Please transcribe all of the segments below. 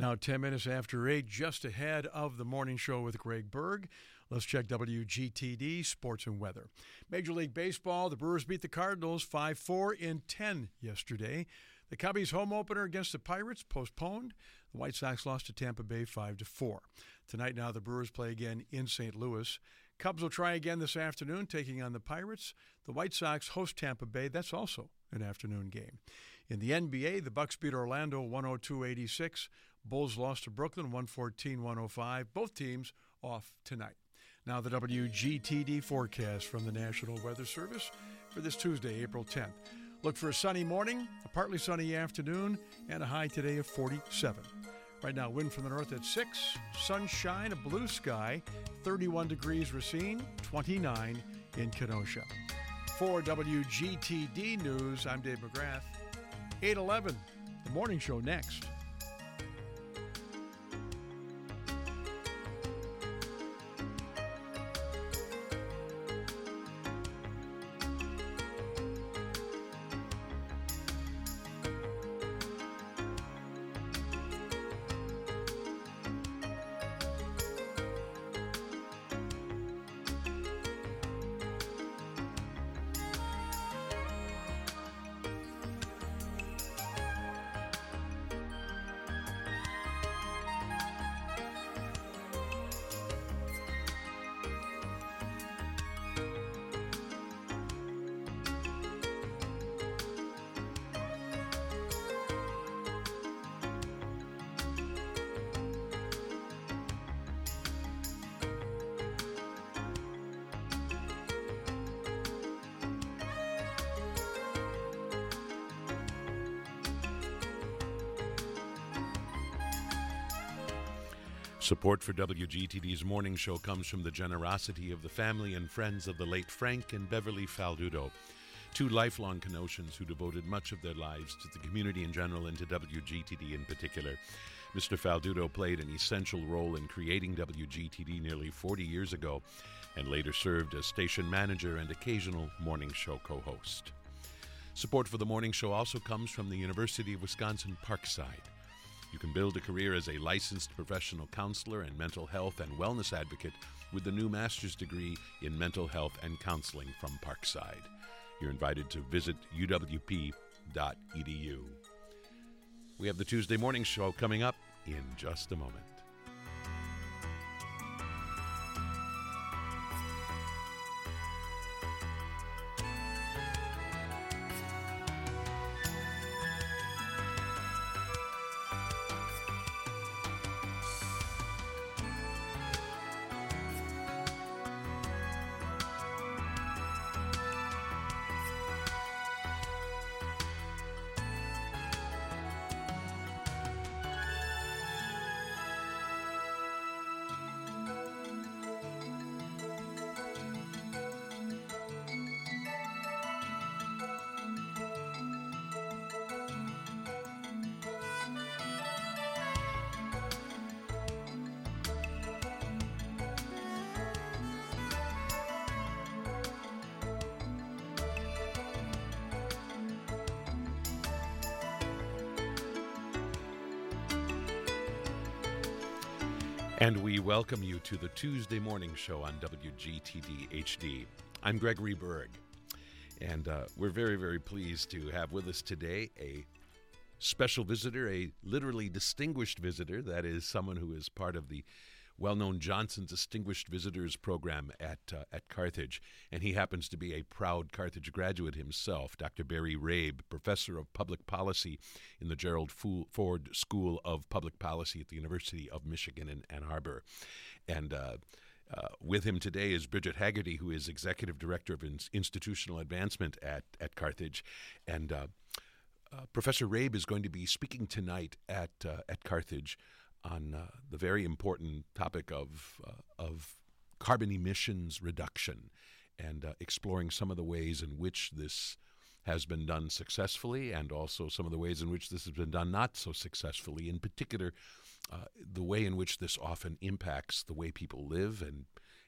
Now 10 minutes after 8, just ahead of the morning show with Greg Berg. Let's check WGTD sports and weather. Major League Baseball, the Brewers beat the Cardinals 5-4 in 10 yesterday. The Cubbies home opener against the Pirates postponed. The White Sox lost to Tampa Bay 5-4. Tonight now the Brewers play again in St. Louis. Cubs will try again this afternoon, taking on the Pirates. The White Sox host Tampa Bay. That's also an afternoon game. In the NBA, the Bucks beat Orlando 102-86. Bulls lost to Brooklyn 114-105. Both teams off tonight. Now the WGTD forecast from the National Weather Service for this Tuesday, April 10th. Look for a sunny morning, a partly sunny afternoon, and a high today of 47. Right now, wind from the north at 6, sunshine, a blue sky, 31 degrees Racine, 29 in Kenosha. For WGTD News, I'm Dave McGrath. 8:11, the morning show next. Support for WGTD's morning show comes from the generosity of the family and friends of the late Frank and Beverly Faldudo, two lifelong Kenosians who devoted much of their lives to the community in general and to WGTD in particular. Mr. Faldudo played an essential role in creating WGTD nearly 40 years ago and later served as station manager and occasional morning show co-host. Support for the morning show also comes from the University of Wisconsin-Parkside. You can build a career as a licensed professional counselor and mental health and wellness advocate with the new master's degree in mental health and counseling from Parkside. You're invited to visit uwp.edu. We have the Tuesday morning show coming up in just a moment. And we welcome you to the Tuesday morning show on WGTD HD. I'm Gregory Berg, and we're very, very pleased to have with us today a special visitor, a literally distinguished visitor. That is someone who is part of the well-known Johnson Distinguished Visitors Program at Carthage, and he happens to be a proud Carthage graduate himself, Dr. Barry Rabe, Professor of Public Policy in the Gerald Ford School of Public Policy at the University of Michigan in Ann Arbor. And with him today is Bridget Haggerty, who is Executive Director of Institutional Advancement at Carthage. And Professor Rabe is going to be speaking tonight at Carthage on the very important topic of carbon emissions reduction and exploring some of the ways in which this has been done successfully and also some of the ways in which this has been done not so successfully, in particular the way in which this often impacts the way people live and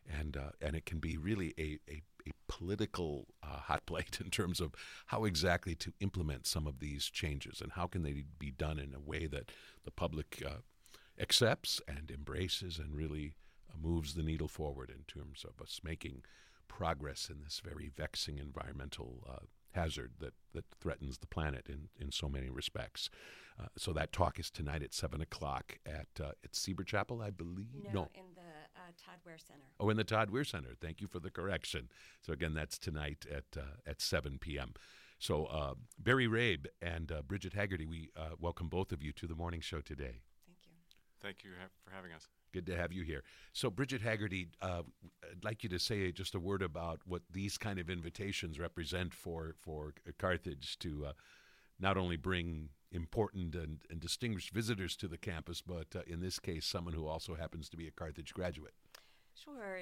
it can be really a political hot plate in terms of how exactly to implement some of these changes and how can they be done in a way that the public accepts and embraces and really moves the needle forward in terms of us making progress in this very vexing environmental hazard that threatens the planet in so many respects. So that talk is tonight at 7 o'clock at Sieber Chapel, I believe? No, in the Todd Ware Center. Oh, in the Todd Weir Center. Thank you for the correction. So again, that's tonight at 7 p.m. So Barry Rabe and Bridget Haggerty, we welcome both of you to the morning show today. Thank you. Thank you for having us. Good to have you here. So Bridget Haggerty, I'd like you to say just a word about what these kind of invitations represent for Carthage to not only bring important and distinguished visitors to the campus, but in this case, someone who also happens to be a Carthage graduate. Sure.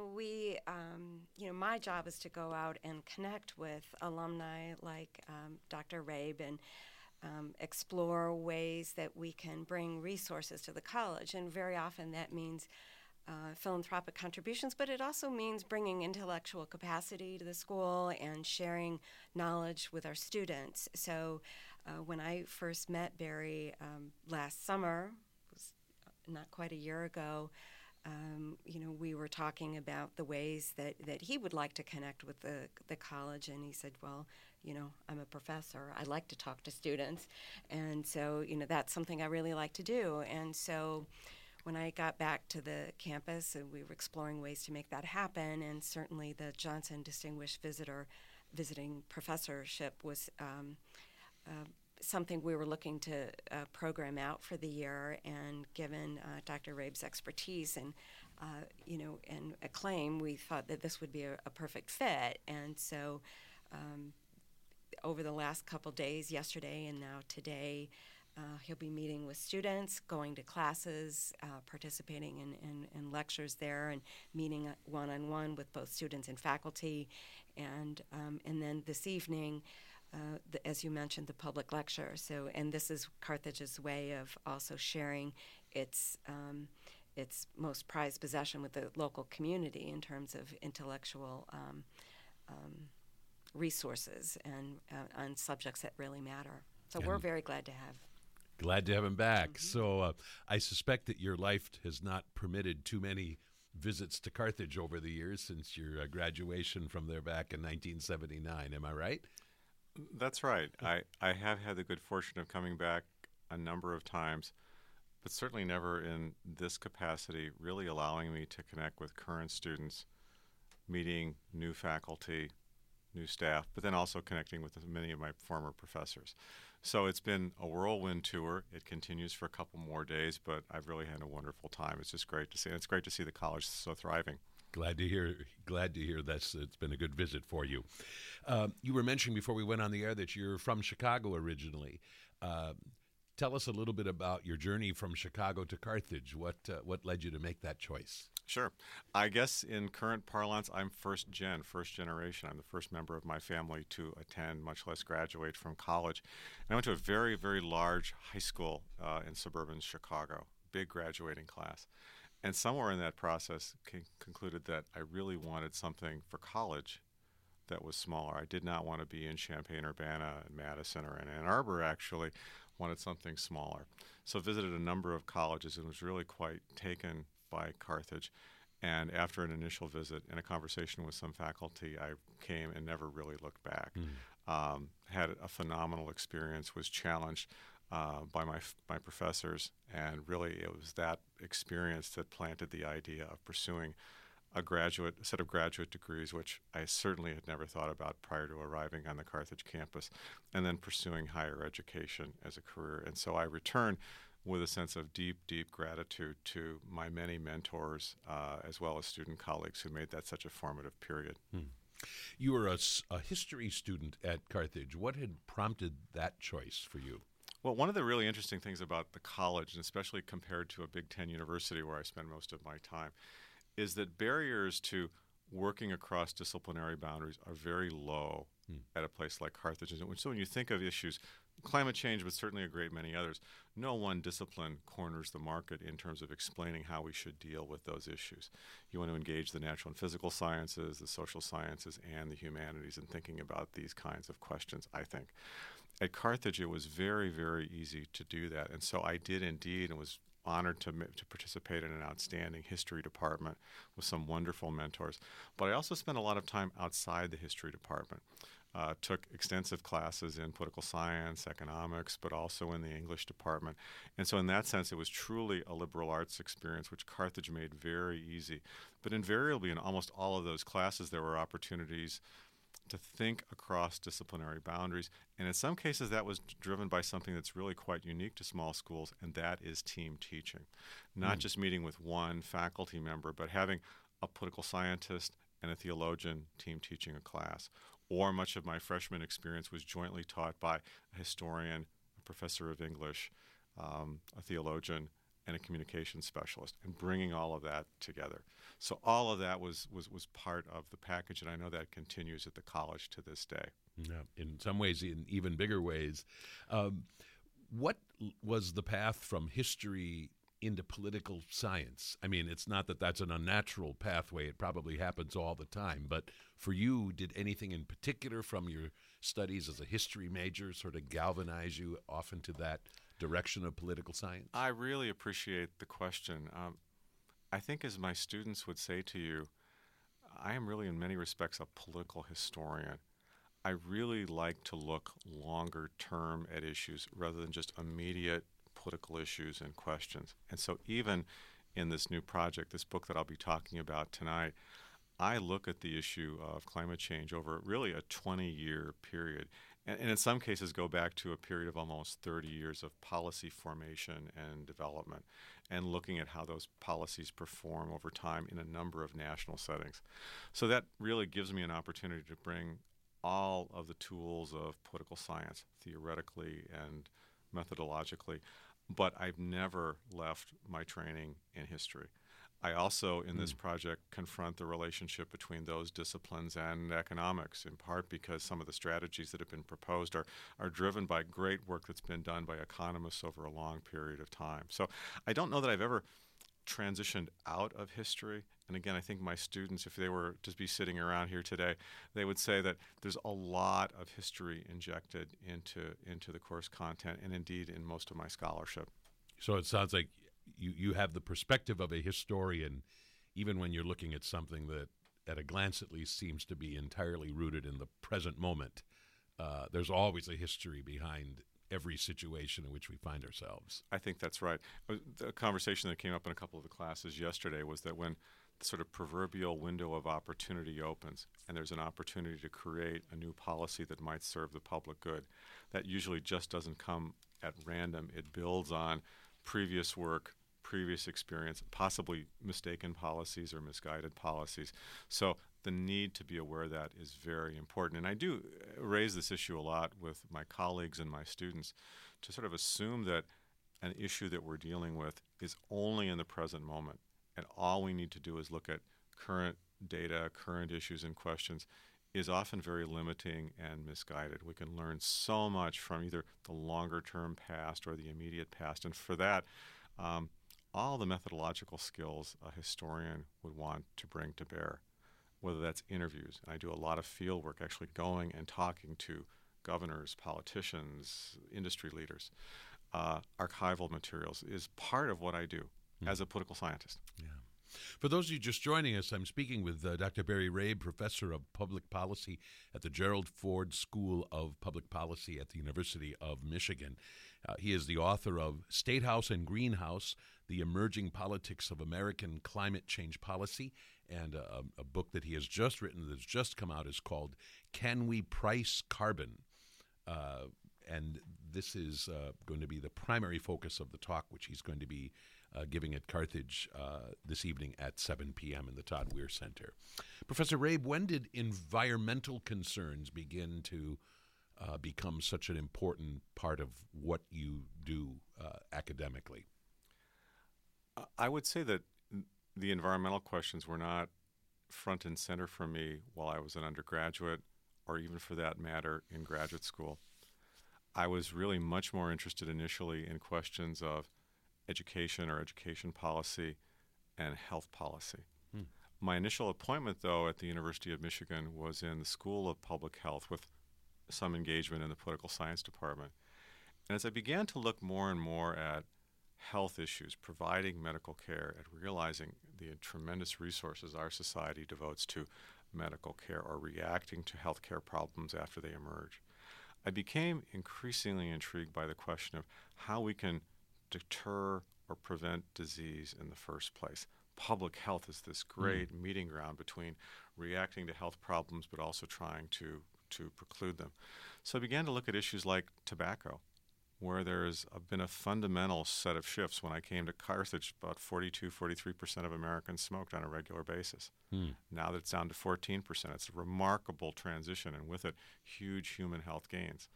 My job is to go out and connect with alumni like Dr. Rabe and explore ways that we can bring resources to the college. And very often that means philanthropic contributions, but it also means bringing intellectual capacity to the school and sharing knowledge with our students. So when I first met Barry last summer, it was not quite a year ago, we were talking about the ways that he would like to connect with the college, and he said, well, I'm a professor. I like to talk to students, and so, that's something I really like to do. And so when I got back to the campus, we were exploring ways to make that happen, and certainly the Johnson Distinguished Visiting Professorship was something we were looking to program out for the year, and given Dr. Rabe's expertise and and acclaim, we thought that this would be a perfect fit. And so over the last couple days, yesterday and now today, he'll be meeting with students, going to classes, participating in lectures there, and meeting one-on-one with both students and faculty. And then this evening, as you mentioned, the public lecture. So, and this is Carthage's way of also sharing its most prized possession with the local community in terms of intellectual resources and on subjects that really matter. So we're very glad to have. Glad to have him back. Mm-hmm. So I suspect that your life has not permitted too many visits to Carthage over the years since your graduation from there back in 1979. Am I right? That's right. I have had the good fortune of coming back a number of times, but certainly never in this capacity, really allowing me to connect with current students, meeting new faculty, new staff, but then also connecting with many of my former professors. So it's been a whirlwind tour. It continues for a couple more days, but I've really had a wonderful time. It's just great to see. And it's great to see the college so thriving. Glad to hear it's been a good visit for you. You were mentioning before we went on the air that you're from Chicago originally. Tell us a little bit about your journey from Chicago to Carthage. What led you to make that choice? Sure. I guess in current parlance, I'm first generation. I'm the first member of my family to attend, much less graduate from college. And I went to a very, very large high school in suburban Chicago, big graduating class. And somewhere in that process concluded that I really wanted something for college that was smaller. I did not want to be in Champaign-Urbana and Madison or in Ann Arbor, actually. Wanted something smaller. So visited a number of colleges and was really quite taken by Carthage. And after an initial visit and a conversation with some faculty, I came and never really looked back. Had a phenomenal experience, was challenged by my professors, and really it was that experience that planted the idea of pursuing a set of graduate degrees, which I certainly had never thought about prior to arriving on the Carthage campus, and then pursuing higher education as a career. And so I returned with a sense of deep, deep gratitude to my many mentors, as well as student colleagues who made that such a formative period. You were a history student at Carthage. What had prompted that choice for you? Well, one of the really interesting things about the college, and especially compared to a Big Ten university where I spend most of my time, is that barriers to working across disciplinary boundaries are very low at a place like Carthage. And so when you think of issues, climate change, but certainly a great many others, no one discipline corners the market in terms of explaining how we should deal with those issues. You want to engage the natural and physical sciences, the social sciences, and the humanities in thinking about these kinds of questions, I think. At Carthage, it was very, very easy to do that. And so I did indeed, and was honored to participate in an outstanding history department with some wonderful mentors. But I also spent a lot of time outside the history department. Took extensive classes in political science, economics, but also in the English department. And so in that sense, it was truly a liberal arts experience, which Carthage made very easy. But invariably, in almost all of those classes, there were opportunities to think across disciplinary boundaries. And in some cases, that was driven by something that's really quite unique to small schools, and that is team teaching. Not just meeting with one faculty member, but having a political scientist and a theologian team teaching a class. Or much of my freshman experience was jointly taught by a historian, a professor of English, a theologian, and a communications specialist, and bringing all of that together. So all of that was part of the package, and I know that continues at the college to this day. Yeah, in some ways, in even bigger ways. What was the path from history into political science? I mean, it's not that that's an unnatural pathway. It probably happens all the time. But for you, did anything in particular from your studies as a history major sort of galvanize you off into that direction of political science? I really appreciate the question. I think, as my students would say to you, I am really in many respects a political historian. I really like to look longer term at issues rather than just immediate political issues and questions. And so even in this new project, this book that I'll be talking about tonight, I look at the issue of climate change over really a 20-year period, and in some cases go back to a period of almost 30 years of policy formation and development, and looking at how those policies perform over time in a number of national settings. So that really gives me an opportunity to bring all of the tools of political science, theoretically and methodologically, but I've never left my training in history. I also, in this project, confront the relationship between those disciplines and economics, in part because some of the strategies that have been proposed are driven by great work that's been done by economists over a long period of time. So I don't know that I've ever transitioned out of history. And again, I think my students, if they were to be sitting around here today, they would say that there's a lot of history injected into the course content, and indeed in most of my scholarship. So it sounds like you have the perspective of a historian, even when you're looking at something that, at a glance at least, seems to be entirely rooted in the present moment. There's always a history behind every situation in which we find ourselves. I think that's right. The conversation that came up in a couple of the classes yesterday was that when the sort of proverbial window of opportunity opens and there's an opportunity to create a new policy that might serve the public good, that usually just doesn't come at random. It builds on previous work, previous experience, possibly mistaken policies or misguided policies. So the need to be aware of that is very important. And I do raise this issue a lot with my colleagues and my students, to sort of assume that an issue that we're dealing with is only in the present moment, and all we need to do is look at current data, current issues and questions, is often very limiting and misguided. We can learn so much from either the longer term past or the immediate past. And for that, all the methodological skills a historian would want to bring to bear, whether that's interviews. And I do a lot of field work, actually going and talking to governors, politicians, industry leaders. Archival materials is part of what I do as a political scientist. Yeah. For those of you just joining us, I'm speaking with Dr. Barry Rabe, Professor of Public Policy at the Gerald Ford School of Public Policy at the University of Michigan. He is the author of State House and Greenhouse, The Emerging Politics of American Climate Change Policy, and a book that he has just written that's just come out is called Can We Price Carbon? And this is going to be the primary focus of the talk, which he's going to be giving at Carthage this evening at 7 p.m. in the Todd Weir Center. Professor Rabe, when did environmental concerns begin to become such an important part of what you do academically? I would say that the environmental questions were not front and center for me while I was an undergraduate, or even for that matter in graduate school. I was really much more interested initially in questions of education or education policy and health policy. My initial appointment, though, at the University of Michigan was in the School of Public Health with some engagement in the political science department. And as I began to look more and more at health issues, providing medical care, and realizing the tremendous resources our society devotes to medical care or reacting to healthcare problems after they emerge, I became increasingly intrigued by the question of how we can deter or prevent disease in the first place. Public health is this great meeting ground between reacting to health problems but also trying to preclude them. So I began to look at issues like tobacco, where there's been a fundamental set of shifts. When I came to Carthage, about 43% of Americans smoked on a regular basis. Now that it's down to 14%. It's a remarkable transition, and with it, huge human health gains.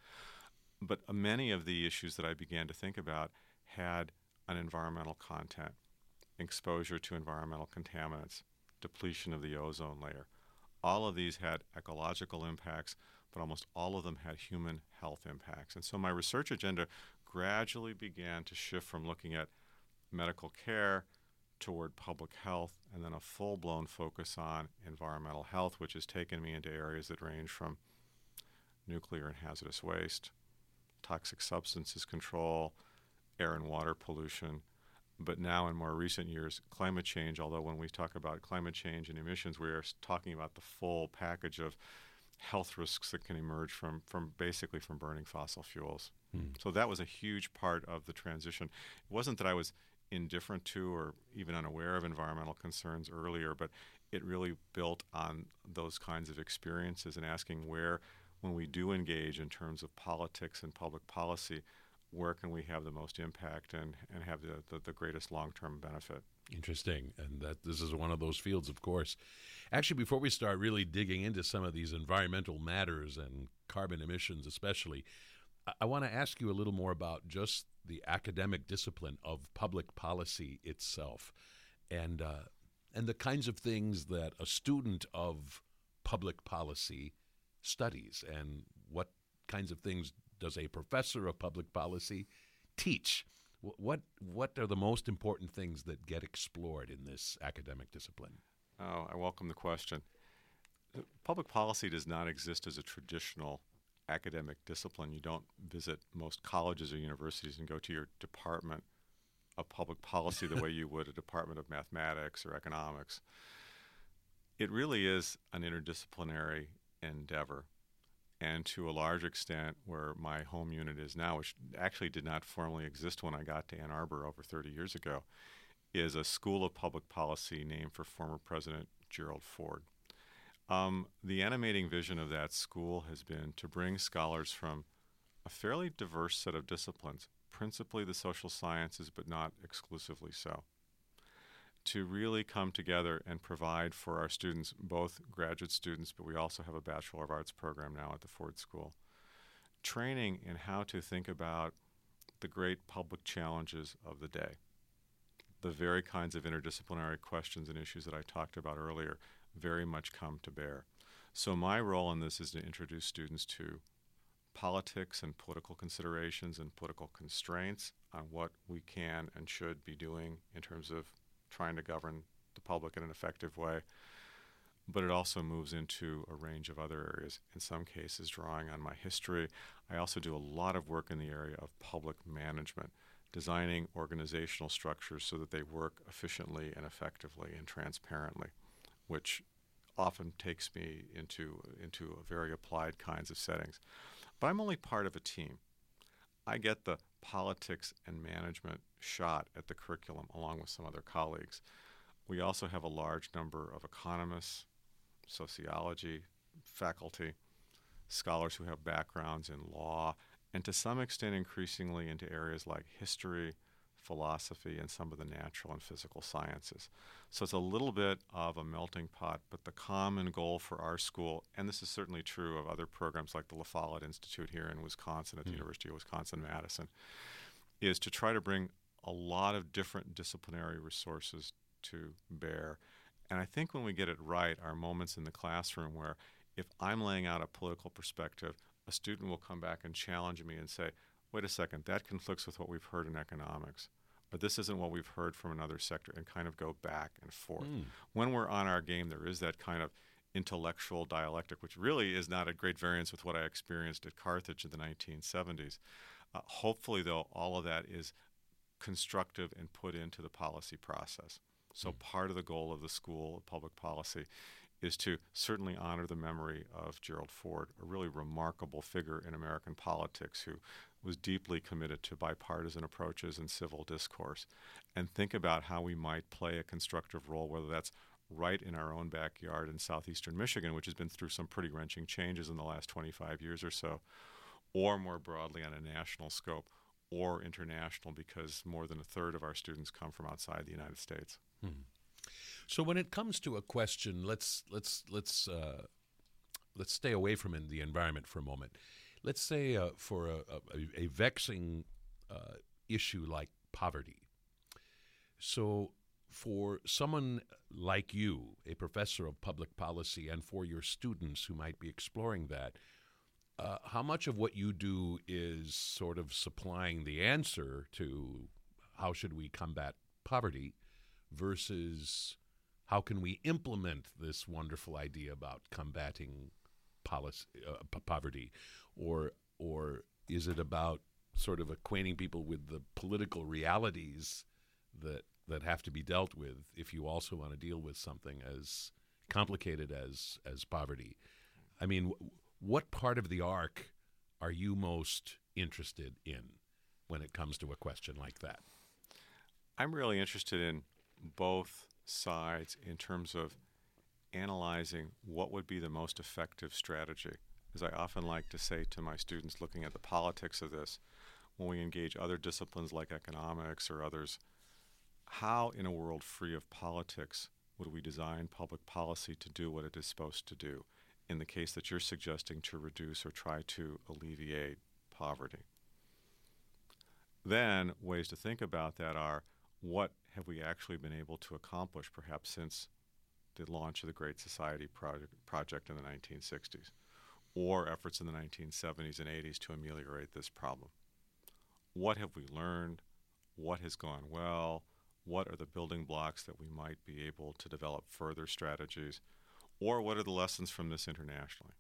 But many of the issues that I began to think about had an environmental content, exposure to environmental contaminants, depletion of the ozone layer. All of these had ecological impacts, but almost all of them had human health impacts. And so my research agenda gradually began to shift from looking at medical care toward public health, and then a full-blown focus on environmental health, which has taken me into areas that range from nuclear and hazardous waste, toxic substances control, air and water pollution, but now in more recent years, climate change, although when we talk about climate change and emissions, we are talking about the full package of health risks that can emerge from basically from burning fossil fuels. So that was a huge part of the transition. It wasn't that I was indifferent to or even unaware of environmental concerns earlier, but it really built on those kinds of experiences and asking where, when we do engage in terms of politics and public policy, where can we have the most impact and have the greatest long-term benefit. Interesting. And that this is one of those fields, of course. Actually, before we start really digging into some of these environmental matters and carbon emissions especially, I want to ask you a little more about just the academic discipline of public policy itself and the kinds of things that a student of public policy studies, and what kinds of things does a professor of public policy teach? What are the most important things that get explored in this academic discipline? Oh, I welcome the question. Public policy does not exist as a traditional academic discipline. You don't visit most colleges or universities and go to your department of public policy the way you would a department of mathematics or economics. It really is an interdisciplinary endeavor. And to a large extent, where my home unit is now, which actually did not formally exist when I got to Ann Arbor over 30 years ago, is a school of public policy named for former President Gerald Ford. The animating vision of that school has been to bring scholars from a fairly diverse set of disciplines, principally the social sciences, but not exclusively so, to really come together and provide for our students, both graduate students, but we also have a Bachelor of Arts program now at the Ford School, training in how to think about the great public challenges of the day, the very kinds of interdisciplinary questions and issues that I talked about earlier very much come to bear. So my role in this is to introduce students to politics and political considerations and political constraints on what we can and should be doing in terms of trying to govern the public in an effective way. But it also moves into a range of other areas, in some cases drawing on my history. I also do a lot of work in the area of public management, designing organizational structures so that they work efficiently and effectively and transparently, which often takes me into very applied kinds of settings. But I'm only part of a team. I get the politics and management shot at the curriculum along with some other colleagues. We also have a large number of economists, sociology faculty, scholars who have backgrounds in law, and to some extent increasingly into areas like history, philosophy, and some of the natural and physical sciences. So it's a little bit of a melting pot, but the common goal for our school, and this is certainly true of other programs like the La Follette Institute here in Wisconsin at the University of Wisconsin-Madison, is to try to bring a lot of different disciplinary resources to bear. And I think when we get it right, our moments in the classroom where if I'm laying out a political perspective, a student will come back and challenge me and say, wait a second, that conflicts with what we've heard in economics, or this isn't what we've heard from another sector, and kind of go back and forth. When we're on our game, there is that kind of intellectual dialectic, which really is not a great variance with what I experienced at Carthage in the 1970s. Hopefully, though, all of that is constructive and put into the policy process. So part of the goal of the School of Public Policy is to certainly honor the memory of Gerald Ford, a really remarkable figure in American politics who was deeply committed to bipartisan approaches in civil discourse, and think about how we might play a constructive role, whether that's right in our own backyard in southeastern Michigan, which has been through some pretty wrenching changes in the last 25 years or so, or more broadly on a national scope, or international, because more than a third of our students come from outside the United States. So when it comes to a question, let's stay away from the environment for a moment. Let's say for a vexing issue like poverty. So for someone like you, a professor of public policy, and for your students who might be exploring that, how much of what you do is sort of supplying the answer to how should we combat poverty versus how can we implement this wonderful idea about combating poverty, or is it about sort of acquainting people with the political realities that have to be dealt with if you also want to deal with something as complicated as poverty? I mean, what part of the arc are you most interested in when it comes to a question like that? I'm really interested in both sides in terms of analyzing what would be the most effective strategy. As I often like to say to my students looking at the politics of this, when we engage other disciplines like economics or others, how in a world free of politics would we design public policy to do what it is supposed to do in the case that you're suggesting to reduce or try to alleviate poverty? Then ways to think about that are, what have we actually been able to accomplish perhaps since the launch of the Great Society project in the 1960s, or efforts in the 1970s and 80s to ameliorate this problem? What have we learned? What has gone well? What are the building blocks that we might be able to develop further strategies? Or what are the lessons from this internationally?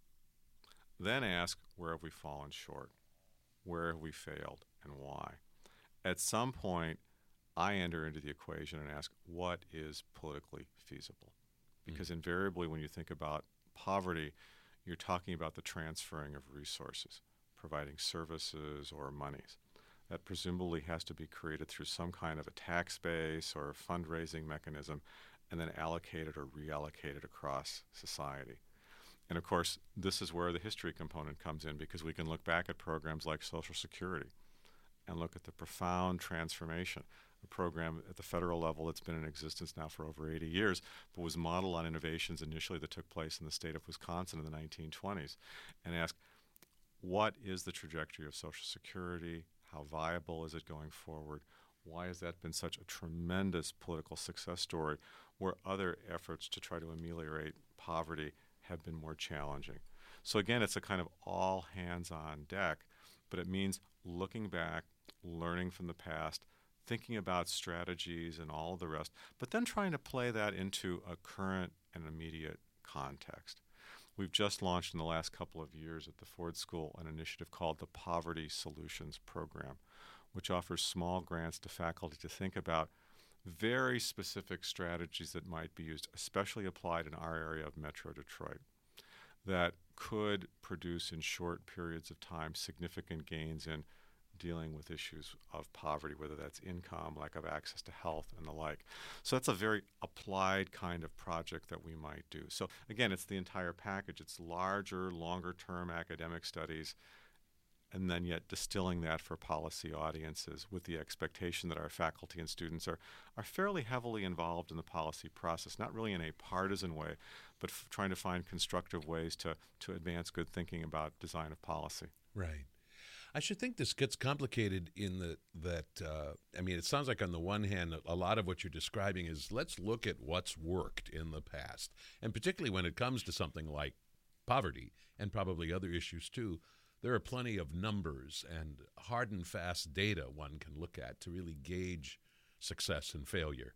Then ask, where have we fallen short? Where have we failed and why? At some point, I enter into the equation and ask, what is politically feasible? Because invariably when you think about poverty, you're talking about the transferring of resources, providing services or monies. That presumably has to be created through some kind of a tax base or a fundraising mechanism, and then allocated or reallocated across society. And of course, this is where the history component comes in, because we can look back at programs like Social Security and look at the profound transformation. A program at the federal level that's been in existence now for over 80 years, but was modeled on innovations initially that took place in the state of Wisconsin in the 1920s, and ask, what is the trajectory of Social Security? How viable is it going forward? Why has that been such a tremendous political success story, where other efforts to try to ameliorate poverty have been more challenging? So again, it's a kind of all hands on deck, but it means looking back, learning from the past, thinking about strategies and all of the rest, but then trying to play that into a current and immediate context. We've just launched in the last couple of years at the Ford School an initiative called the Poverty Solutions Program, which offers small grants to faculty to think about very specific strategies that might be used, especially applied in our area of Metro Detroit, that could produce in short periods of time significant gains in dealing with issues of poverty, whether that's income, lack of access to health, and the like. So that's a very applied kind of project that we might do. So again, it's the entire package. It's larger, longer-term academic studies, and then yet distilling that for policy audiences with the expectation that our faculty and students are fairly heavily involved in the policy process, not really in a partisan way, but trying to find constructive ways to advance good thinking about design of policy. Right. I should think this gets complicated in that it sounds like on the one hand, a lot of what you're describing is let's look at what's worked in the past. And particularly when it comes to something like poverty and probably other issues too, there are plenty of numbers and hard and fast data one can look at to really gauge success and failure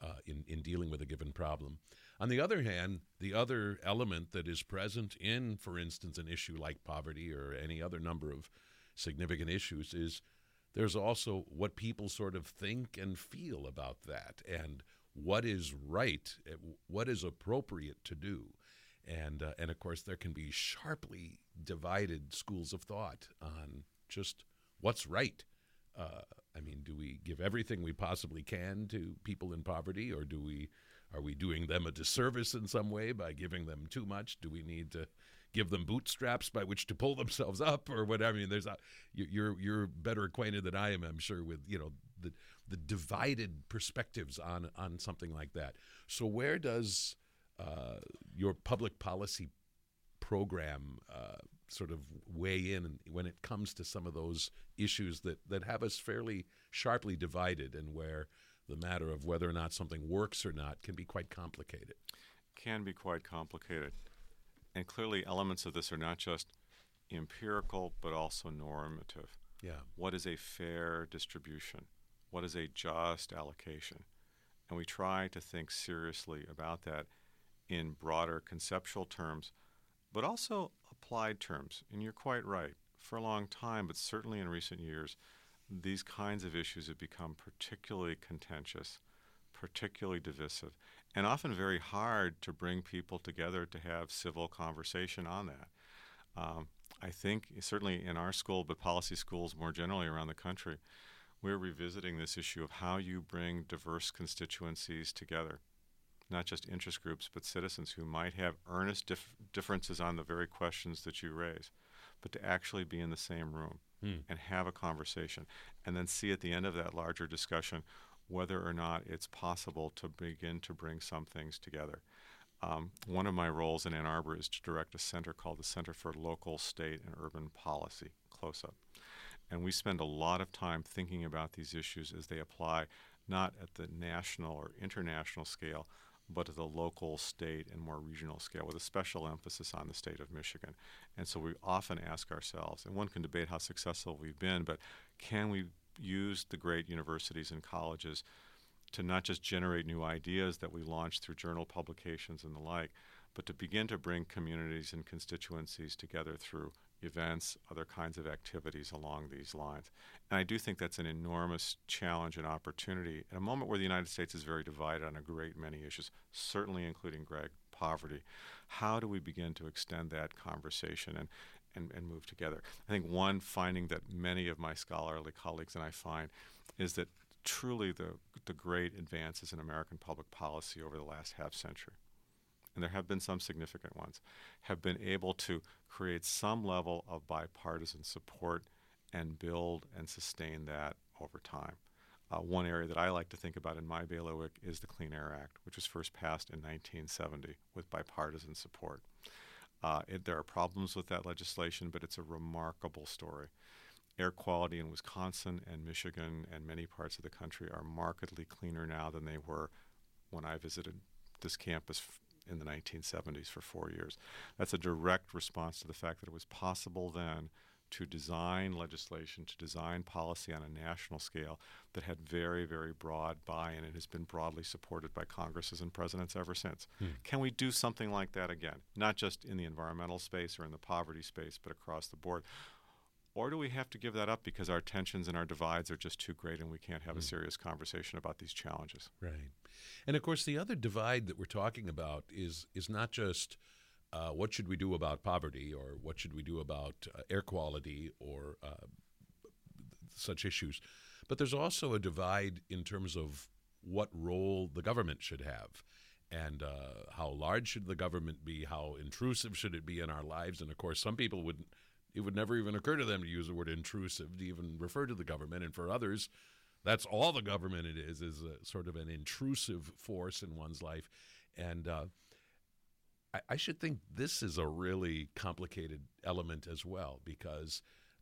in dealing with a given problem. On the other hand, the other element that is present in, for instance, an issue like poverty or any other number of significant issues is there's also what people sort of think and feel about that, and what is right, what is appropriate to do. And of course, there can be sharply divided schools of thought on just what's right. I mean, do we give everything we possibly can to people in poverty, or are we doing them a disservice in some way by giving them too much? Do we need to give them bootstraps by which to pull themselves up, or whatever? I mean, you're better acquainted than I am, I'm sure, with the divided perspectives on something like that. So where does your public policy program sort of weigh in when it comes to some of those issues that have us fairly sharply divided, and where the matter of whether or not something works or not can be quite complicated? Can be quite complicated. And clearly elements of this are not just empirical, but also normative. Yeah. What is a fair distribution? What is a just allocation? And we try to think seriously about that in broader conceptual terms, but also applied terms. And you're quite right. For a long time, but certainly in recent years, these kinds of issues have become particularly contentious, particularly divisive, and often very hard to bring people together to have civil conversation on that. I think certainly in our school, but policy schools more generally around the country, we're revisiting this issue of how you bring diverse constituencies together, not just interest groups, but citizens who might have earnest differences on the very questions that you raise, but to actually be in the same room and have a conversation, and then see at the end of that larger discussion whether or not it's possible to begin to bring some things together. One of my roles in Ann Arbor is to direct a center called the Center for Local, State, and Urban Policy, CLOSUP. And we spend a lot of time thinking about these issues as they apply not at the national or international scale, but at the local, state, and more regional scale, with a special emphasis on the state of Michigan. And so we often ask ourselves, and one can debate how successful we've been, but can we use the great universities and colleges to not just generate new ideas that we launch through journal publications and the like, but to begin to bring communities and constituencies together through events, other kinds of activities along these lines. And I do think that's an enormous challenge and opportunity at a moment where the United States is very divided on a great many issues, certainly including, Greg, poverty. How do we begin to extend that conversation and move together? I think one finding that many of my scholarly colleagues and I find is that truly the great advances in American public policy over the last half century, and there have been some significant ones, have been able to create some level of bipartisan support and build and sustain that over time. One area that I like to think about in my bailiwick is the Clean Air Act, which was first passed in 1970 with bipartisan support. There are problems with that legislation, but it's a remarkable story. Air quality in Wisconsin and Michigan and many parts of the country are markedly cleaner now than they were when I visited this campus in the 1970s for 4 years. That's a direct response to the fact that it was possible then to design legislation, to design policy on a national scale that had very, very broad buy-in and has been broadly supported by Congresses and presidents ever since. Can we do something like that again? Not just in the environmental space or in the poverty space, but across the board. Or do we have to give that up because our tensions and our divides are just too great and we can't have a serious conversation about these challenges? Right. And of course, the other divide that we're talking about is not just what should we do about poverty, or what should we do about air quality, or such issues. But there's also a divide in terms of what role the government should have, and how large should the government be, how intrusive should it be in our lives. And of course, some people it would never even occur to them to use the word intrusive, to even refer to the government. And for others, that's all the government it is a sort of an intrusive force in one's life. And I should think this is a really complicated element as well, because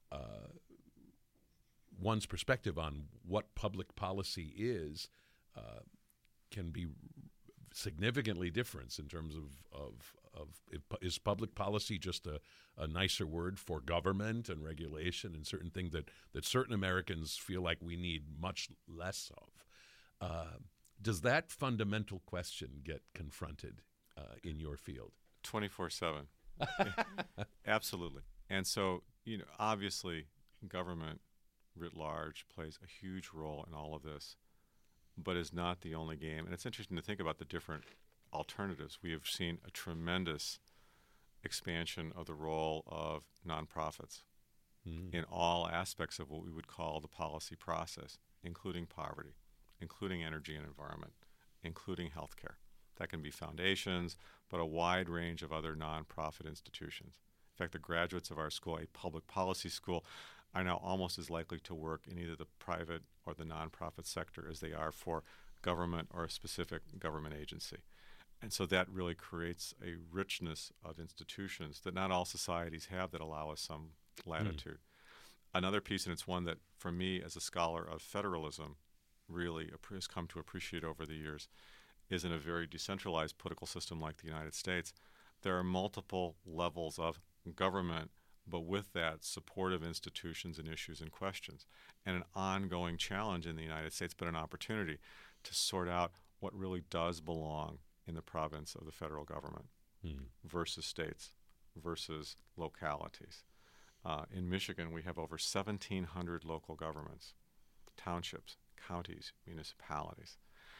one's perspective on what public policy is can be significantly different in terms of is public policy just a nicer word for government and regulation and certain things that certain Americans feel like we need much less of. Does that fundamental question get confronted in your field? 24/7. Absolutely. And so, obviously government writ large plays a huge role in all of this, but is not the only game. And it's interesting to think about the different alternatives. We have seen a tremendous expansion of the role of nonprofits in all aspects of what we would call the policy process, including poverty, including energy and environment, including healthcare. That can be foundations, but a wide range of other nonprofit institutions. In fact, the graduates of our school, a public policy school, are now almost as likely to work in either the private or the nonprofit sector as they are for government or a specific government agency. And so that really creates a richness of institutions that not all societies have that allow us some latitude. Another piece, and it's one that for me as a scholar of federalism really has come to appreciate over the years, is in a very decentralized political system like the United States, there are multiple levels of government, but with that, supportive institutions and issues and questions, and an ongoing challenge in the United States, but an opportunity to sort out what really does belong in the province of the federal government versus states versus localities. In Michigan, we have over 1,700 local governments, townships, counties, municipalities,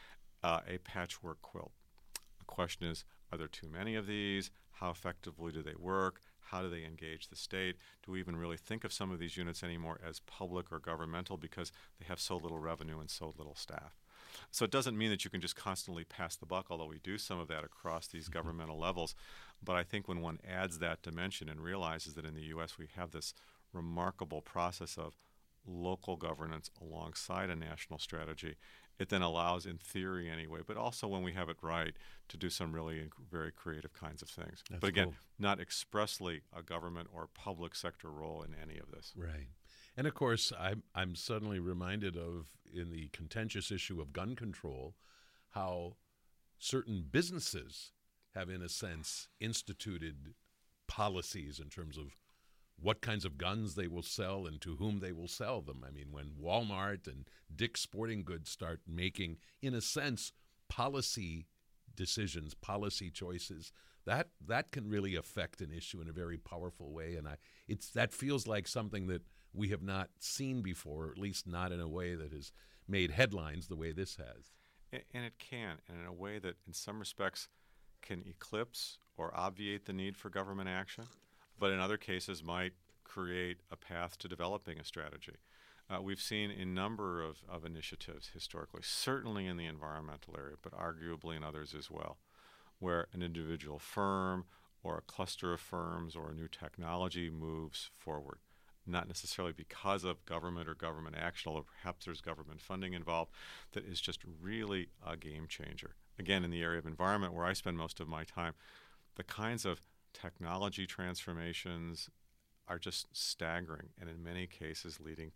a patchwork quilt. The question is, are there too many of these? How effectively do they work? How do they engage the state? Do we even really think of some of these units anymore as public or governmental because they have so little revenue and so little staff? So it doesn't mean that you can just constantly pass the buck, although we do some of that across these governmental levels. But I think when one adds that dimension and realizes that in the U.S. we have this remarkable process of local governance alongside a national strategy, it then allows, in theory anyway, but also when we have it right, to do some really very creative kinds of things. That's but again, cool. not expressly a government or public sector role in any of this. Right. And of course, I'm suddenly reminded of, in the contentious issue of gun control, how certain businesses have, in a sense, instituted policies in terms of what kinds of guns they will sell and to whom they will sell them. I mean, when Walmart and Dick's Sporting Goods start making, in a sense, policy decisions, policy choices, that can really affect an issue in a very powerful way. And that feels like something that we have not seen before, or at least not in a way that has made headlines the way this has. And it can, and in a way that in some respects can eclipse or obviate the need for government action, but in other cases might create a path to developing a strategy. We've seen a number of initiatives historically, certainly in the environmental area, but arguably in others as well, where an individual firm or a cluster of firms or a new technology moves forward, not necessarily because of government or government action, although perhaps there's government funding involved, that is just really a game changer. Again, in the area of environment, where I spend most of my time, the kinds of technology transformations are just staggering, and in many cases leading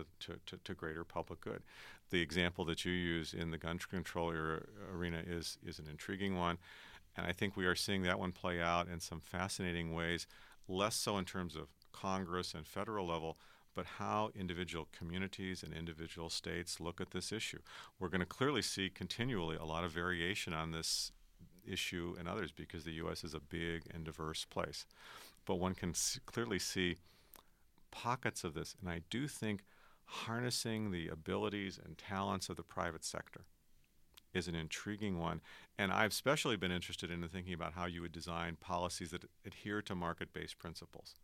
to greater public good. The example that you use in the gun control arena is an intriguing one, and I think we are seeing that one play out in some fascinating ways, less so in terms of Congress and federal level, but how individual communities and individual states look at this issue. We're going to clearly see continually a lot of variation on this issue and others because the U.S. is a big and diverse place. But one can clearly see pockets of this, and I do think harnessing the abilities and talents of the private sector is an intriguing one. And I've especially been interested in thinking about how you would design policies that adhere to market-based principles,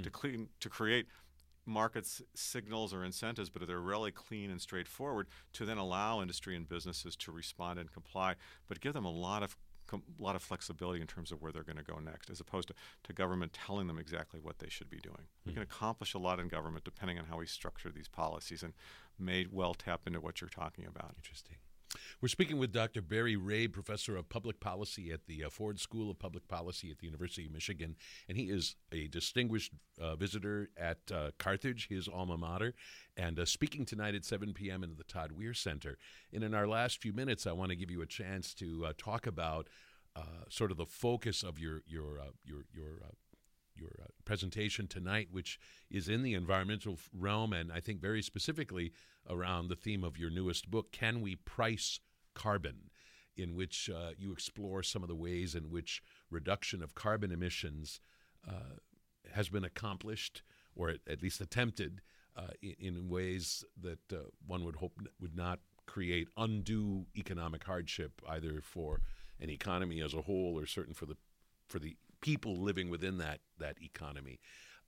to create market signals or incentives, but they're really clean and straightforward, to then allow industry and businesses to respond and comply, but give them a lot of flexibility in terms of where they're going to go next, as opposed to government telling them exactly what they should be doing. We can accomplish a lot in government depending on how we structure these policies, and may well tap into what you're talking about. Interesting. We're speaking with Dr. Barry Rabe, professor of public policy at the Ford School of Public Policy at the University of Michigan, and he is a distinguished visitor at Carthage, his alma mater, and speaking tonight at 7 p.m. in the Todd Weir Center. And in our last few minutes, I want to give you a chance to talk about sort of the focus of your presentation tonight, which is in the environmental realm, and I think very specifically around the theme of your newest book, Can We Price Carbon?, in which you explore some of the ways in which reduction of carbon emissions has been accomplished, or at least attempted, in ways that one would hope would not create undue economic hardship either for an economy as a whole or certain for the people living within that economy.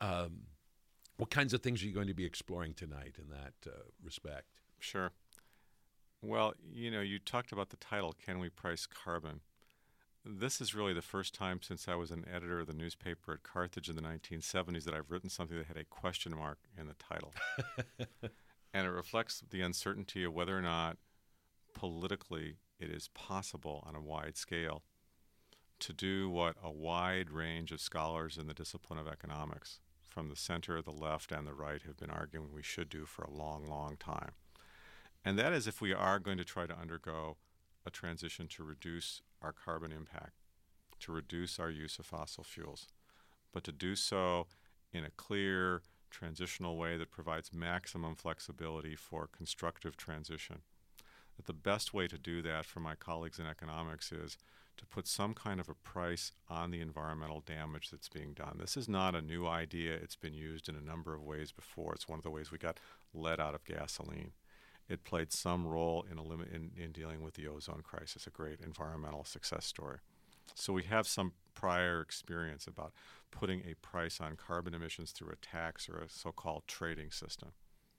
What kinds of things are you going to be exploring tonight in that respect? Sure. Well, you talked about the title, Can We Price Carbon? This is really the first time since I was an editor of the newspaper at Carthage in the 1970s that I've written something that had a question mark in the title. And it reflects the uncertainty of whether or not politically it is possible on a wide scale to do what a wide range of scholars in the discipline of economics, from the center, the left, and the right, have been arguing we should do for a long, long time. And that is if we are going to try to undergo a transition to reduce our carbon impact, to reduce our use of fossil fuels, but to do so in a clear, transitional way that provides maximum flexibility for constructive transition. That the best way to do that for my colleagues in economics is to put some kind of a price on the environmental damage that's being done. This is not a new idea. It's been used in a number of ways before. It's one of the ways we got lead out of gasoline. It played some role in dealing with the ozone crisis, a great environmental success story. So we have some prior experience about putting a price on carbon emissions through a tax or a so-called trading system.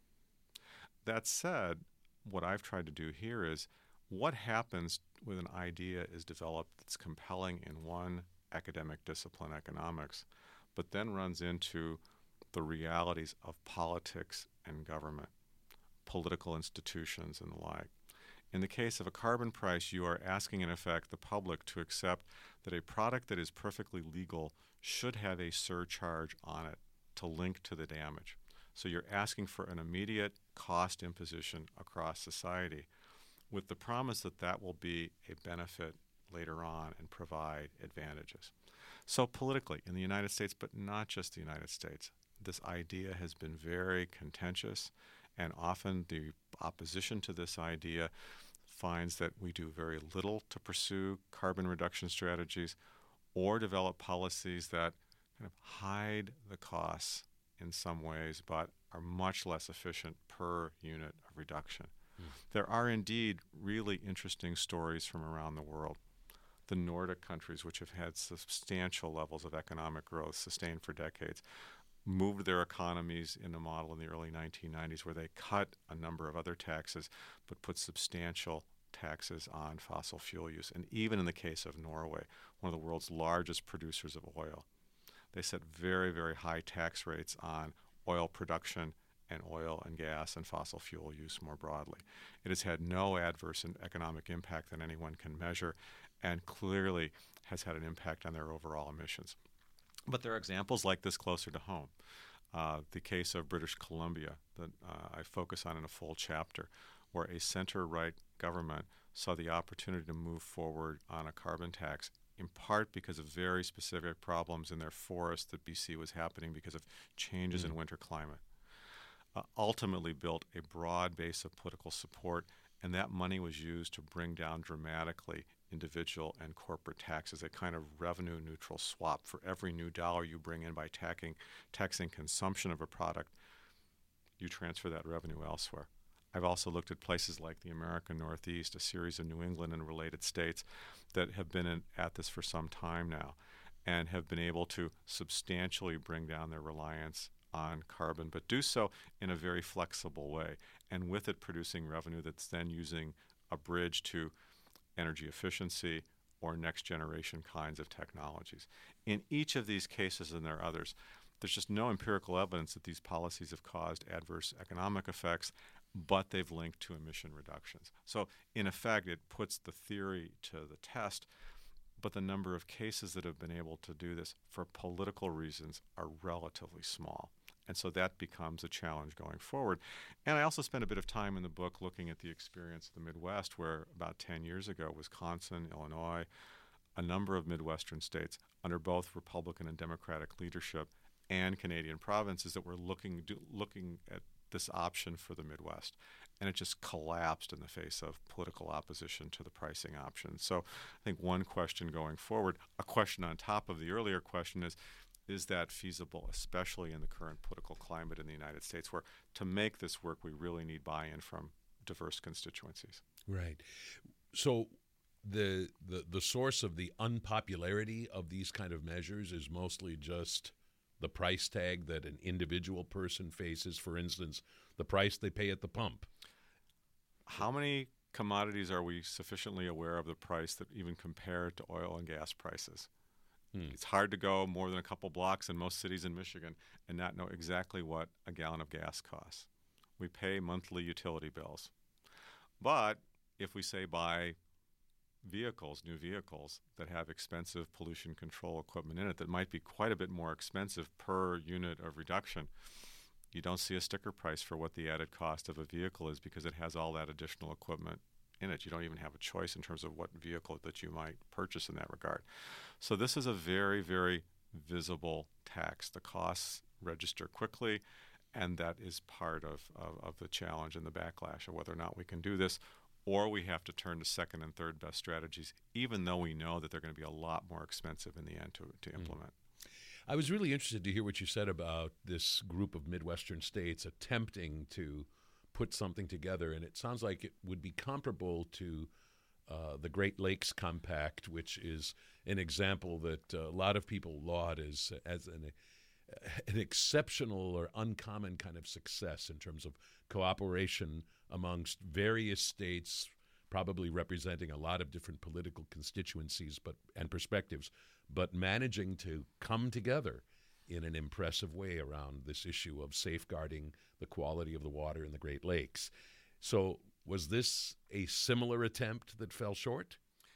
That said, what I've tried to do here is what happens when an idea is developed that's compelling in one academic discipline, economics, but then runs into the realities of politics and government, political institutions and the like. In the case of a carbon price, you are asking, in effect, the public to accept that a product that is perfectly legal should have a surcharge on it to link to the damage. So you're asking for an immediate cost imposition across society with the promise that that will be a benefit later on and provide advantages. So politically, in the United States, but not just the United States, this idea has been very contentious, and often the opposition to this idea finds that we do very little to pursue carbon reduction strategies or develop policies that kind of hide the costs in some ways but are much less efficient per unit of reduction. There are indeed really interesting stories from around the world. The Nordic countries, which have had substantial levels of economic growth sustained for decades, moved their economies in a model in the early 1990s where they cut a number of other taxes but put substantial taxes on fossil fuel use. And even in the case of Norway, one of the world's largest producers of oil, they set very, very high tax rates on oil production and oil and gas and fossil fuel use more broadly. It has had no adverse economic impact that anyone can measure and clearly has had an impact on their overall emissions. But there are examples like this closer to home. The case of British Columbia that I focus on in a full chapter, where a center-right government saw the opportunity to move forward on a carbon tax, in part because of very specific problems in their forests that BC was happening because of changes in winter climate. Ultimately built a broad base of political support, and that money was used to bring down dramatically individual and corporate taxes, a kind of revenue neutral swap. For every new dollar you bring in by taxing consumption of a product, you transfer that revenue elsewhere. I've also looked at places like the American Northeast, a series of New England and related states that have been at this for some time now and have been able to substantially bring down their reliance on carbon, but do so in a very flexible way, and with it producing revenue that's then using a bridge to energy efficiency or next generation kinds of technologies. In each of these cases, and there are others, there's just no empirical evidence that these policies have caused adverse economic effects, but they've linked to emission reductions. So in effect, it puts the theory to the test, but the number of cases that have been able to do this for political reasons are relatively small. And so that becomes a challenge going forward. And I also spent a bit of time in the book looking at the experience of the Midwest, where about 10 years ago, Wisconsin, Illinois, a number of Midwestern states under both Republican and Democratic leadership, and Canadian provinces that were looking at this option for the Midwest. And it just collapsed in the face of political opposition to the pricing option. So I think one question going forward, a question on top of the earlier question, is is that feasible, especially in the current political climate in the United States, where to make this work, we really need buy-in from diverse constituencies. Right. So the source of the unpopularity of these kind of measures is mostly just the price tag that an individual person faces. For instance, the price they pay at the pump. How many commodities are we sufficiently aware of the price that even compare to oil and gas prices? It's hard to go more than a couple blocks in most cities in Michigan and not know exactly what a gallon of gas costs. We pay monthly utility bills. But if we say buy vehicles, new vehicles that have expensive pollution control equipment in it that might be quite a bit more expensive per unit of reduction, you don't see a sticker price for what the added cost of a vehicle is because it has all that additional equipment in it. You don't even have a choice in terms of what vehicle that you might purchase in that regard. So this is a very, very visible tax. The costs register quickly, and that is part of the challenge and the backlash of whether or not we can do this, or we have to turn to second and third best strategies, even though we know that they're going to be a lot more expensive in the end to implement. I was really interested to hear what you said about this group of Midwestern states attempting to put something together, and it sounds like it would be comparable to the Great Lakes Compact, which is an example that a lot of people laud as an exceptional or uncommon kind of success in terms of cooperation amongst various states, probably representing a lot of different political constituencies and perspectives, but managing to come together in an impressive way around this issue of safeguarding the quality of the water in the Great Lakes. So was this a similar attempt that fell short?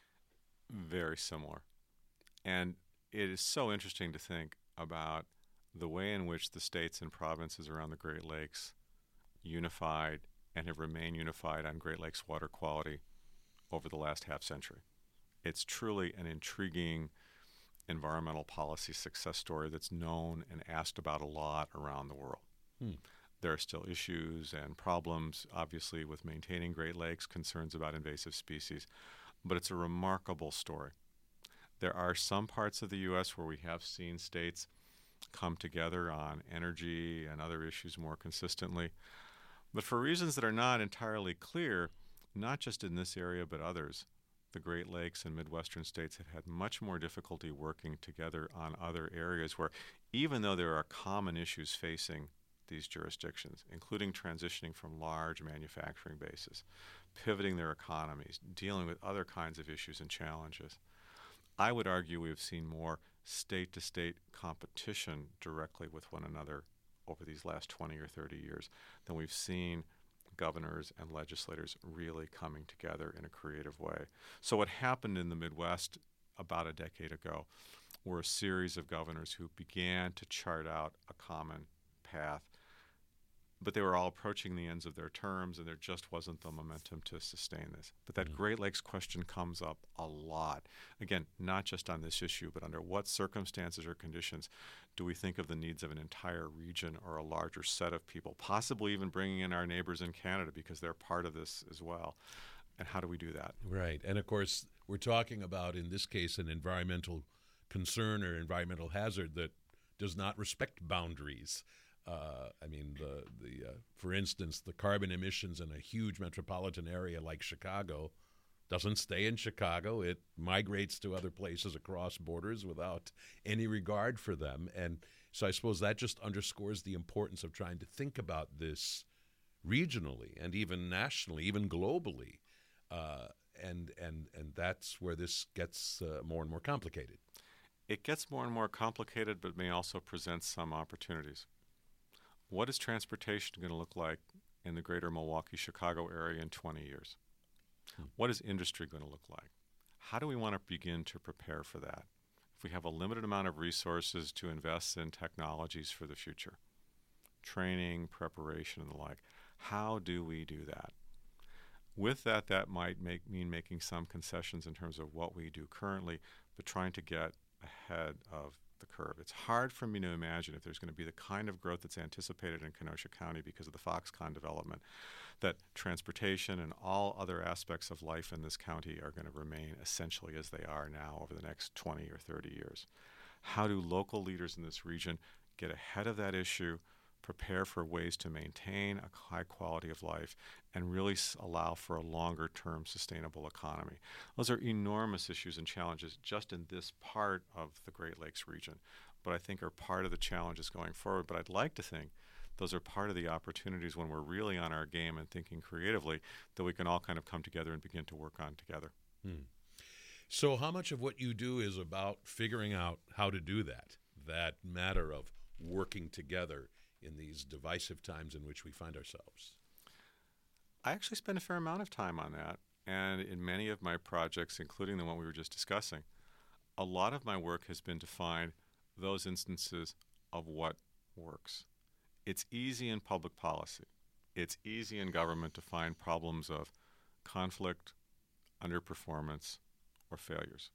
Very similar. And it is so interesting to think about the way in which the states and provinces around the Great Lakes unified and have remained unified on Great Lakes water quality over the last half century. It's truly an intriguing environmental policy success story that's known and asked about a lot around the world. There are still issues and problems, obviously, with maintaining Great Lakes, concerns about invasive species, but it's a remarkable story. There are some parts of the U.S. where we have seen states come together on energy and other issues more consistently, but for reasons that are not entirely clear, not just in this area but others, the Great Lakes and Midwestern states have had much more difficulty working together on other areas where, even though there are common issues facing these jurisdictions, including transitioning from large manufacturing bases, pivoting their economies, dealing with other kinds of issues and challenges, I would argue we've seen more state-to-state competition directly with one another over these last 20 or 30 years than we've seen governors and legislators really coming together in a creative way. So what happened in the Midwest about a decade ago were a series of governors who began to chart out a common path, but they were all approaching the ends of their terms, and there just wasn't the momentum to sustain this. But that Great Lakes question comes up a lot. Again, not just on this issue, but under what circumstances or conditions do we think of the needs of an entire region or a larger set of people, possibly even bringing in our neighbors in Canada because they're part of this as well. And how do we do that? Right. And, of course, we're talking about, in this case, an environmental concern or environmental hazard that does not respect boundaries. For instance, the carbon emissions in a huge metropolitan area like Chicago doesn't stay in Chicago. It migrates to other places across borders without any regard for them. And so I suppose that just underscores the importance of trying to think about this regionally and even nationally, even globally. And that's where this gets more and more complicated. It gets more and more complicated, but may also present some opportunities. What is transportation going to look like in the greater Milwaukee-Chicago area in 20 years? What is industry going to look like? How do we want to begin to prepare for that? If we have a limited amount of resources to invest in technologies for the future, training, preparation, and the like, how do we do that? With that, that might mean making some concessions in terms of what we do currently, but trying to get ahead of the curve. It's hard for me to imagine if there's going to be the kind of growth that's anticipated in Kenosha County because of the Foxconn development, that transportation and all other aspects of life in this county are going to remain essentially as they are now over the next 20 or 30 years. How do local leaders in this region get ahead of that issue, prepare for ways to maintain a high quality of life, and really allow for a longer-term sustainable economy? Those are enormous issues and challenges just in this part of the Great Lakes region, but I think are part of the challenges going forward. But I'd like to think those are part of the opportunities when we're really on our game and thinking creatively that we can all kind of come together and begin to work on together. So how much of what you do is about figuring out how to do that matter of working together in these divisive times in which we find ourselves? I actually spend a fair amount of time on that. And in many of my projects, including the one we were just discussing, a lot of my work has been to find those instances of what works. It's easy in public policy. It's easy in government to find problems of conflict, underperformance, or failures.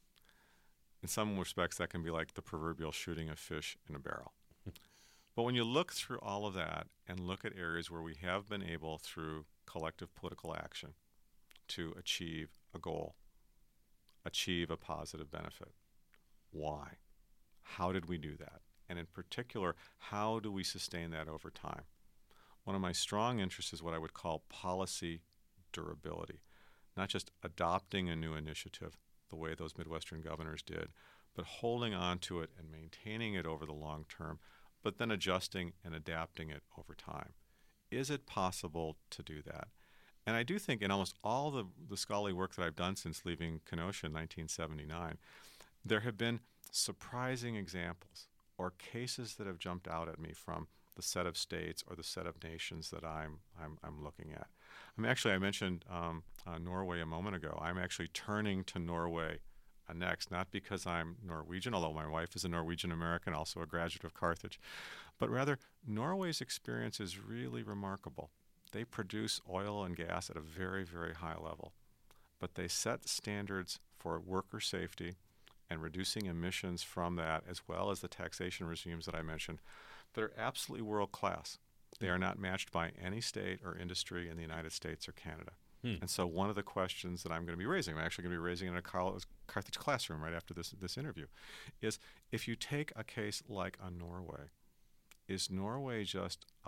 In some respects, that can be like the proverbial shooting a fish in a barrel. But when you look through all of that and look at areas where we have been able, through collective political action, to achieve a goal, achieve a positive benefit, why? How did we do that? And in particular, how do we sustain that over time? One of my strong interests is what I would call policy durability, not just adopting a new initiative the way those Midwestern governors did, but holding on to it and maintaining it over the long term, but then adjusting and adapting it over time. Is it possible to do that? And I do think in almost all the scholarly work that I've done since leaving Kenosha in 1979, there have been surprising examples or cases that have jumped out at me from the set of states or the set of nations that I'm looking at. I mentioned Norway a moment ago. I'm actually turning to Norway next, not because I'm Norwegian, although my wife is a Norwegian American, also a graduate of Carthage, but rather Norway's experience is really remarkable. They produce oil and gas at a very, very high level, but they set standards for worker safety and reducing emissions from that, as well as the taxation regimes that I mentioned, that are absolutely world-class. They are not matched by any state or industry in the United States or Canada. And so one of the questions that I'm going to be raising, I'm actually going to be raising in a Carthage classroom right after this interview, is if you take a case like a Norway, is Norway just a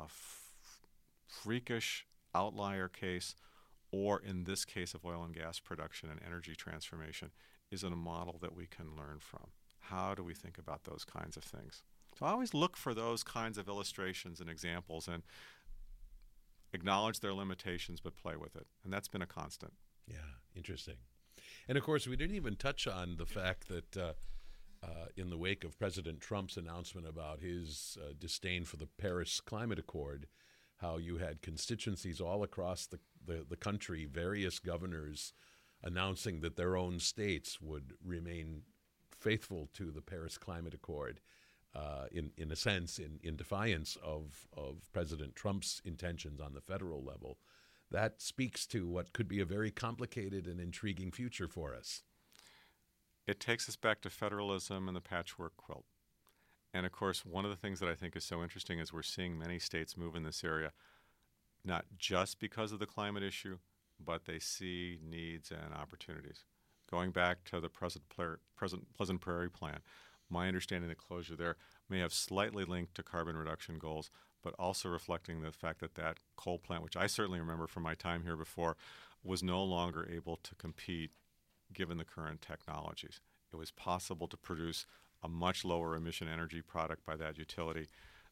freakish outlier case, or in this case of oil and gas production and energy transformation, is it a model that we can learn from? How do we think about those kinds of things? So I always look for those kinds of illustrations and examples and acknowledge their limitations but play with it. And that's been a constant. Yeah, interesting. And of course, we didn't even touch on the fact that in the wake of President Trump's announcement about his disdain for the Paris Climate Accord, how you had constituencies all across the country, various governors announcing that their own states would remain faithful to the Paris Climate Accord, in a sense, in defiance of President Trump's intentions on the federal level. That speaks to what could be a very complicated and intriguing future for us. It takes us back to federalism and the patchwork quilt. And of course, one of the things that I think is so interesting is we're seeing many states move in this area, not just because of the climate issue, but they see needs and opportunities. Going back to the Pleasant Prairie Plan, my understanding the closure there may have slightly linked to carbon reduction goals, but also reflecting the fact that that coal plant, which I certainly remember from my time here before, was no longer able to compete given the current technologies. It was possible to produce a much lower emission energy product by that utility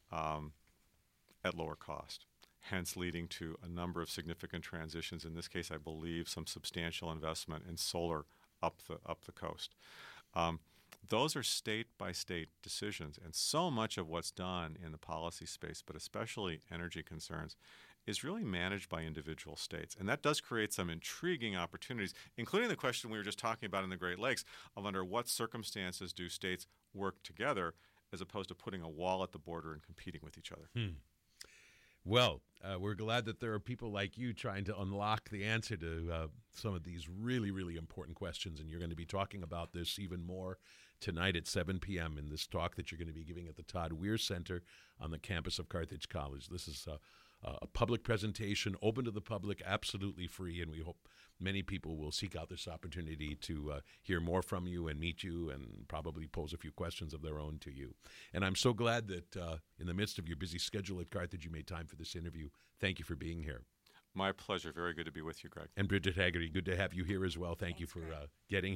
at lower cost, hence leading to a number of significant transitions. In this case, I believe some substantial investment in solar up the coast. Those are state-by-state decisions, and so much of what's done in the policy space, but especially energy concerns, is really managed by individual states. And that does create some intriguing opportunities, including the question we were just talking about in the Great Lakes of under what circumstances do states work together as opposed to putting a wall at the border and competing with each other. Well, we're glad that there are people like you trying to unlock the answer to some of these really, really important questions, and you're going to be talking about this even more tonight at 7 p.m. in this talk that you're going to be giving at the Todd Weir Center on the campus of Carthage College. This is a public presentation, open to the public, absolutely free, and we hope many people will seek out this opportunity to hear more from you and meet you and probably pose a few questions of their own to you. And I'm so glad that in the midst of your busy schedule at Carthage, you made time for this interview. Thank you for being here. My pleasure. Very good to be with you, Greg. And Bridget Haggerty, good to have you here as well. Thanks, you for getting